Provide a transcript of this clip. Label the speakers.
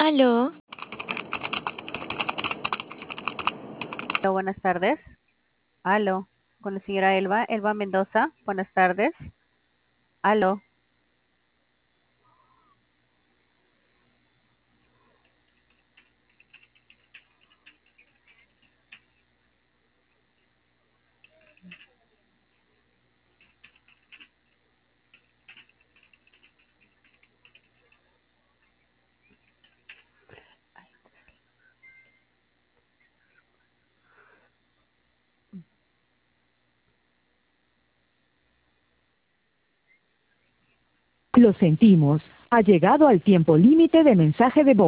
Speaker 1: Aló,
Speaker 2: Hola, buenas tardes. Aló, con la señora Elba Mendoza. Buenas tardes. Aló.
Speaker 3: Lo sentimos. Ha llegado al tiempo límite de mensaje de voz.